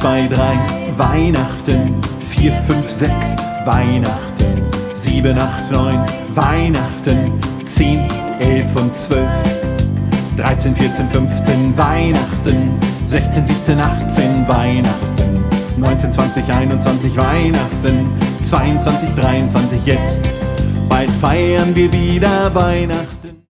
2, 3, Weihnachten. 4, 5, 6, Weihnachten. 7, 8, 9, Weihnachten. 10, 11 und 12. 13, 14, 15, Weihnachten. 16, 17, 18, Weihnachten. 19, 20, 21, Weihnachten. 22, 23, jetzt. Bald feiern wir wieder Weihnachten.